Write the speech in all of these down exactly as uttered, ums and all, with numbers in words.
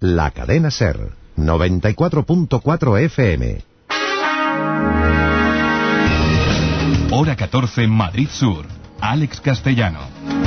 La cadena SER, noventa y cuatro punto cuatro F M. Hora catorce, Madrid Sur. Alex Castellano.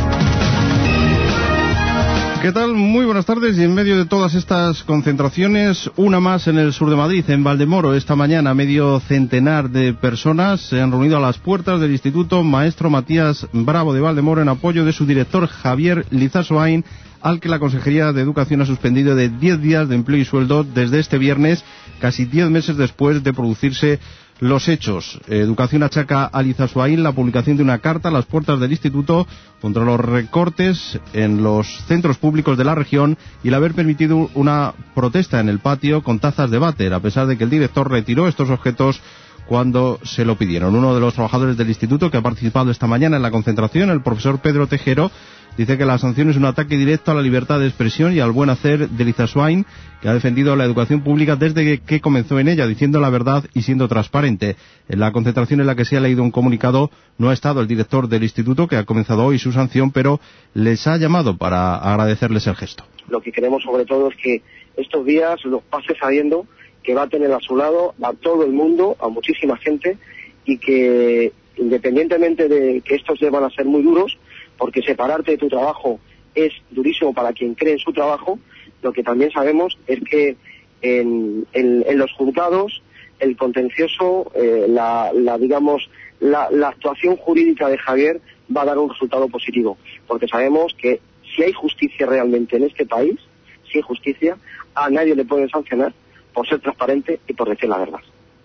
¿Qué tal? Muy buenas tardes, y en medio de todas estas concentraciones, una más en el sur de Madrid, en Valdemoro. Esta mañana medio centenar de personas se han reunido a las puertas del Instituto Maestro Matías Bravo de Valdemoro en apoyo de su director Javier Lizasoain, al que la Consejería de Educación ha suspendido de diez días de empleo y sueldo desde este viernes, casi diez meses después de producirse los hechos. Educación achaca a Lizasoain la publicación de una carta a las puertas del instituto contra los recortes en los centros públicos de la región y el haber permitido una protesta en el patio con tazas de váter, a pesar de que el director retiró estos objetos cuando se lo pidieron. Uno de los trabajadores del instituto que ha participado esta mañana en la concentración, el profesor Pedro Tejero, dice que la sanción es un ataque directo a la libertad de expresión y al buen hacer de Lizasoain, que ha defendido la educación pública desde que comenzó en ella, diciendo la verdad y siendo transparente. En la concentración en la que se ha leído un comunicado no ha estado el director del instituto, que ha comenzado hoy su sanción, pero les ha llamado para agradecerles el gesto. Lo que queremos sobre todo es que estos días los pase sabiendo que va a tener a su lado a todo el mundo, a muchísima gente, y que independientemente de que estos van a ser muy duros, porque separarte de tu trabajo es durísimo para quien cree en su trabajo, lo que también sabemos es que en, en, en los juzgados el contencioso, eh, la, la digamos la, la actuación jurídica de Javier va a dar un resultado positivo, porque sabemos que si hay justicia realmente en este país, si hay justicia, a nadie le pueden sancionar por ser transparente y por decir la verdad.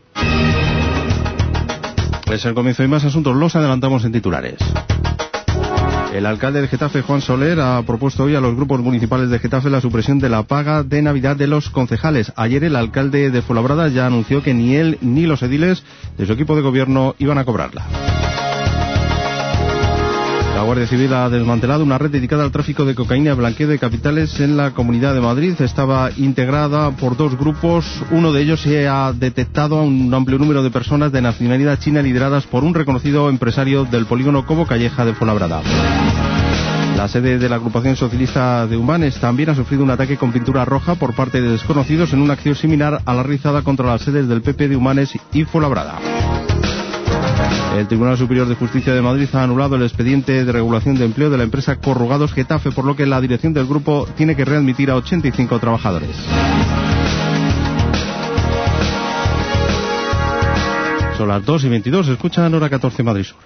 Es el comienzo y más asuntos los adelantamos en titulares. El alcalde de Getafe, Juan Soler, ha propuesto hoy a los grupos municipales de Getafe la supresión de la paga de Navidad de los concejales. Ayer el alcalde de Fuenlabrada ya anunció que ni él ni los ediles de su equipo de gobierno iban a cobrarla. La Guardia Civil ha desmantelado una red dedicada al tráfico de cocaína y blanqueo de capitales en la Comunidad de Madrid. Estaba integrada por dos grupos. Uno de ellos se ha detectado a un amplio número de personas de nacionalidad china lideradas por un reconocido empresario del polígono Cobo Calleja de Fuenlabrada. La sede de la agrupación socialista de Humanes también ha sufrido un ataque con pintura roja por parte de desconocidos en una acción similar a la realizada contra las sedes del P P de Humanes y Fuenlabrada. El Tribunal Superior de Justicia de Madrid ha anulado el expediente de regulación de empleo de la empresa Corrugados Getafe, por lo que la dirección del grupo tiene que readmitir a ochenta y cinco trabajadores. Son las dos y veintidós, escuchan Hora catorce Madrid Sur.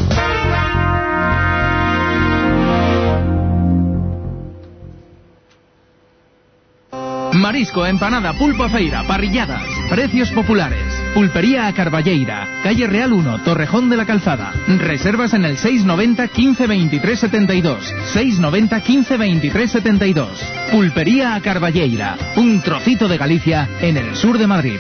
Marisco, empanada, pulpo, feira, parrilladas, precios populares. Pulpería a Carballeira, calle Real uno, Torrejón de la Calzada. Reservas en el seis noventa quince veintitrés setenta y dos. seis noventa quince veintitrés setenta y dos. Pulpería a Carballeira, un trocito de Galicia en el sur de Madrid.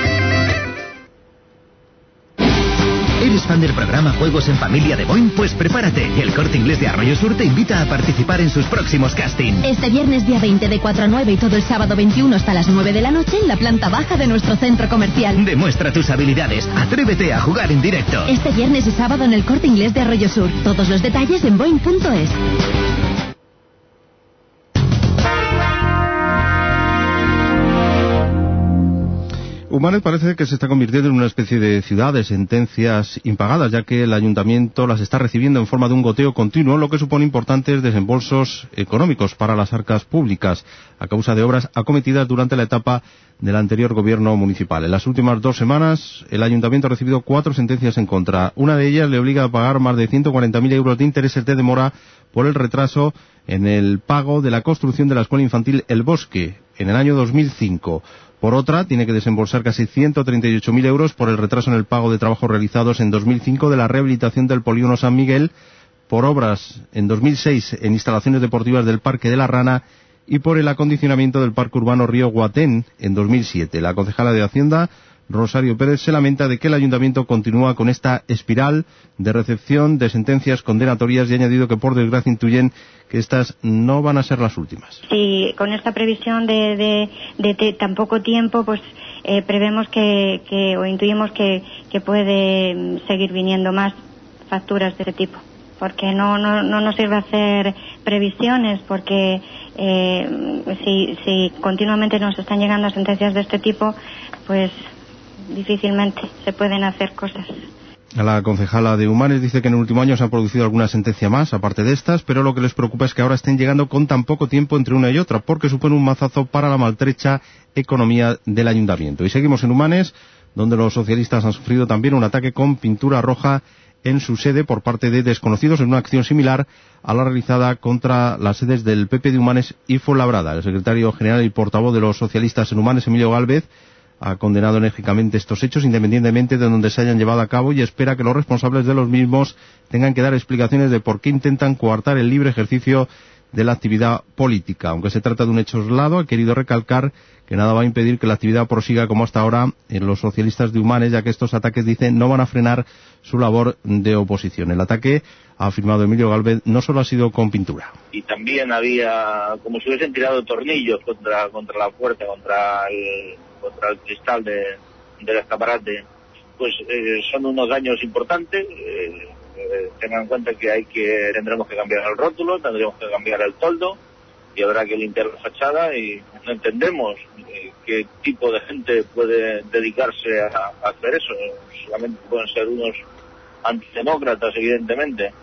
¿Eres fan del programa Juegos en Familia de Boing? Pues prepárate. El Corte Inglés de Arroyo Sur te invita a participar en sus próximos castings. Este viernes día veinte de cuatro a nueve y todo el sábado veintiuno hasta las nueve de la noche en la planta baja de nuestro centro comercial. Demuestra tus habilidades. Atrévete a jugar en directo. Este viernes y sábado en el Corte Inglés de Arroyo Sur. Todos los detalles en boing punto es. Humanes parece que se está convirtiendo en una especie de ciudad de sentencias impagadas, ya que el ayuntamiento las está recibiendo en forma de un goteo continuo, lo que supone importantes desembolsos económicos para las arcas públicas, a causa de obras acometidas durante la etapa del anterior gobierno municipal. En las últimas dos semanas, el ayuntamiento ha recibido cuatro sentencias en contra. Una de ellas le obliga a pagar más de ciento cuarenta mil euros de intereses de demora por el retraso en el pago de la construcción de la escuela infantil El Bosque en el año dos mil cinco. Por otra, tiene que desembolsar casi ciento treinta y ocho mil euros por el retraso en el pago de trabajos realizados en dos mil cinco de la rehabilitación del polígono San Miguel, por obras en dos mil seis en instalaciones deportivas del Parque de la Rana y por el acondicionamiento del Parque Urbano Río Guatén en dos mil siete. La concejala de Hacienda, Rosario Pérez, se lamenta de que el ayuntamiento continúa con esta espiral de recepción de sentencias condenatorias y ha añadido que por desgracia intuyen que estas no van a ser las últimas. Sí, con esta previsión de, de, de, de tan poco tiempo, pues eh, prevemos que, que o intuimos que, que puede seguir viniendo más facturas de este tipo. porque no, no, no nos sirve hacer previsiones, porque eh, si, si continuamente nos están llegando sentencias de este tipo, pues difícilmente se pueden hacer cosas. La concejala de Humanes dice que en el último año se ha producido alguna sentencia más, aparte de estas, pero lo que les preocupa es que ahora estén llegando con tan poco tiempo entre una y otra, porque supone un mazazo para la maltrecha economía del ayuntamiento. Y seguimos en Humanes, donde los socialistas han sufrido también un ataque con pintura roja en su sede por parte de desconocidos en una acción similar a la realizada contra las sedes del P P de Humanes y Fuenlabrada. El secretario general y portavoz de los socialistas en Humanes, Emilio Gálvez, ha condenado enérgicamente estos hechos independientemente de donde se hayan llevado a cabo y espera que los responsables de los mismos tengan que dar explicaciones de por qué intentan coartar el libre ejercicio de la actividad política. Aunque se trata de un hecho aislado, ha querido recalcar que nada va a impedir que la actividad prosiga como hasta ahora en los socialistas de Humanes, ya que estos ataques, dicen, no van a frenar su labor de oposición. El ataque, ha afirmado Emilio Gálvez, no solo ha sido con pintura. Y también había, como si hubiesen tirado tornillos contra, contra la puerta, contra el... contra el cristal de, del escaparate, pues eh, son unos daños importantes. Eh, eh, tengan en cuenta que hay que tendremos que cambiar el rótulo, tendremos que cambiar el toldo y habrá que limpiar la fachada, y no entendemos eh, qué tipo de gente puede dedicarse a, a hacer eso. Solamente pueden ser unos antidemócratas, evidentemente.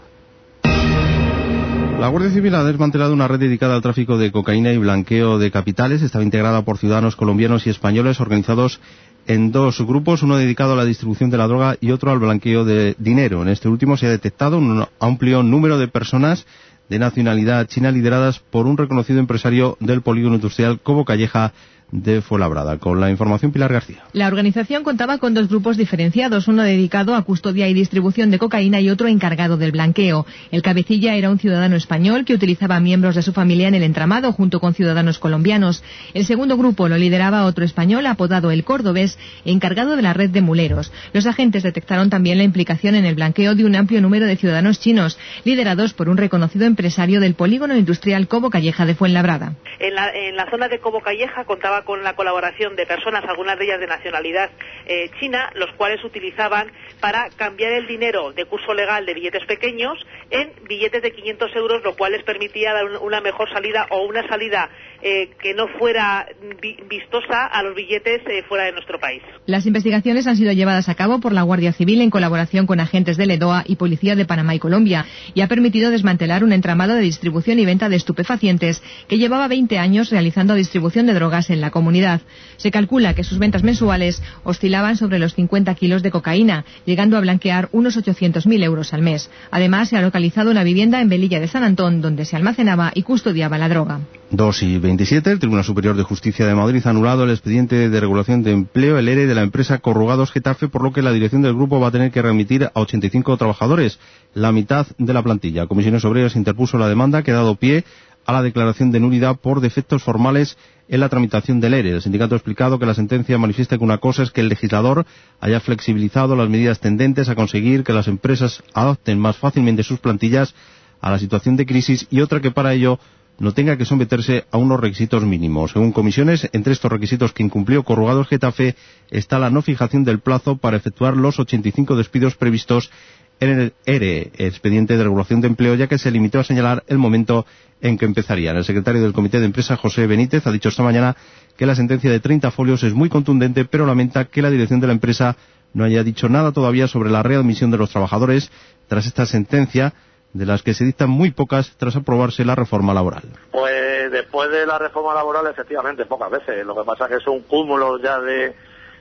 La Guardia Civil ha desmantelado una red dedicada al tráfico de cocaína y blanqueo de capitales. Estaba integrada por ciudadanos colombianos y españoles organizados en dos grupos, uno dedicado a la distribución de la droga y otro al blanqueo de dinero. En este último se ha detectado un amplio número de personas de nacionalidad china lideradas por un reconocido empresario del polígono industrial Cobo Calleja de Fuenlabrada. Con la información, Pilar García. La organización contaba con dos grupos diferenciados, uno dedicado a custodia y distribución de cocaína y otro encargado del blanqueo. El cabecilla era un ciudadano español que utilizaba a miembros de su familia en el entramado junto con ciudadanos colombianos. El segundo grupo lo lideraba otro español apodado El Cordobés, encargado de la red de muleros. Los agentes detectaron también la implicación en el blanqueo de un amplio número de ciudadanos chinos, liderados por un reconocido empresario del polígono industrial Cobo Calleja de Fuenlabrada. En la, en la zona de Cobo Calleja contaba con la colaboración de personas, algunas de ellas de nacionalidad eh, china, los cuales utilizaban para cambiar el dinero de curso legal de billetes pequeños en billetes de quinientos euros, lo cual les permitía dar una mejor salida o una salida eh, que no fuera vi vistosa a los billetes eh, fuera de nuestro país. Las investigaciones han sido llevadas a cabo por la Guardia Civil en colaboración con agentes del E D O A y Policía de Panamá y Colombia, y ha permitido desmantelar un entramado de distribución y venta de estupefacientes que llevaba veinte años realizando distribución de drogas en la comunidad. Se calcula que sus ventas mensuales oscilaban sobre los cincuenta kilos de cocaína, llegando a blanquear unos ochocientos mil euros al mes. Además, se ha localizado una vivienda en Velilla de San Antón donde se almacenaba y custodiaba la droga. dos y veintisiete, el Tribunal Superior de Justicia de Madrid ha anulado el expediente de regulación de empleo, el E R E de la empresa Corrugados Getafe, por lo que la dirección del grupo va a tener que remitir a ochenta y cinco trabajadores, la mitad de la plantilla. Comisiones Obreras interpuso la demanda que ha dado pie a la declaración de nulidad por defectos formales en la tramitación del E R E. El sindicato ha explicado que la sentencia manifiesta que una cosa es que el legislador haya flexibilizado las medidas tendentes a conseguir que las empresas adapten más fácilmente sus plantillas a la situación de crisis, y otra que para ello no tenga que someterse a unos requisitos mínimos. Según Comisiones, entre estos requisitos que incumplió Corrugados Getafe está la no fijación del plazo para efectuar los ochenta y cinco despidos previstos en el E R E, expediente de regulación de empleo, ya que se limitó a señalar el momento en que empezarían. El secretario del Comité de Empresa, José Benítez, ha dicho esta mañana que la sentencia de treinta folios es muy contundente, pero lamenta que la dirección de la empresa no haya dicho nada todavía sobre la readmisión de los trabajadores tras esta sentencia, de las que se dictan muy pocas tras aprobarse la reforma laboral. Pues después de la reforma laboral, efectivamente, pocas veces. Lo que pasa es que es un cúmulo ya de,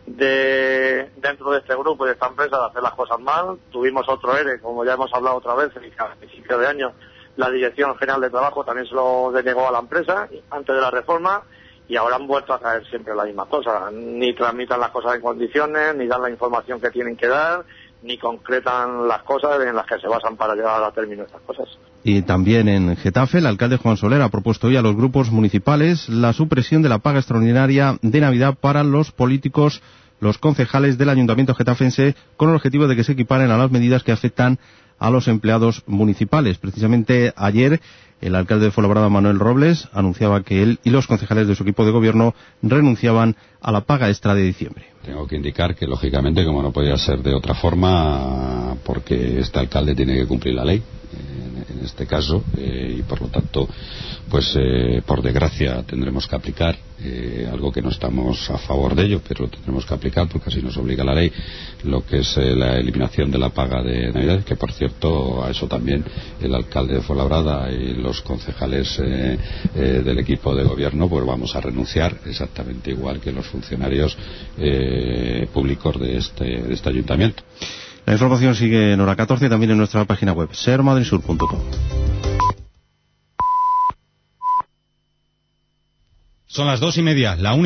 de dentro de este grupo y de esta empresa de hacer las cosas mal. Tuvimos otro E R E, como ya hemos hablado otra vez, a principio de año la Dirección General de Trabajo también se lo denegó a la empresa antes de la reforma, y ahora han vuelto a caer siempre las mismas cosas. Ni tramitan las cosas en condiciones, ni dan la información que tienen que dar, ni concretan las cosas en las que se basan para llevar a término estas cosas. Y también en Getafe, el alcalde Juan Soler ha propuesto hoy a los grupos municipales la supresión de la paga extraordinaria de Navidad para los políticos, los concejales del Ayuntamiento getafense, con el objetivo de que se equiparen a las medidas que afectan a los empleados municipales. Precisamente ayer El alcalde de Fuenlabrada, Manuel Robles, anunciaba que él y los concejales de su equipo de gobierno renunciaban a la paga extra de diciembre. Tengo que indicar que, lógicamente, como no podía ser de otra forma, porque este alcalde tiene que cumplir la ley, en, en este caso, eh, y por lo tanto, pues eh, por desgracia tendremos que aplicar eh, algo que no estamos a favor de ello, pero lo tendremos que aplicar porque así nos obliga la ley, lo que es eh, la eliminación de la paga de Navidad, que por cierto, a eso también el alcalde de Fuenlabrada y los concejales eh, eh, del equipo de gobierno, pues vamos a renunciar exactamente igual que los funcionarios eh, públicos de este, de este ayuntamiento. La información sigue en hora catorce y también en nuestra página web, ser madrid sur punto com. Son las dos y media, la una.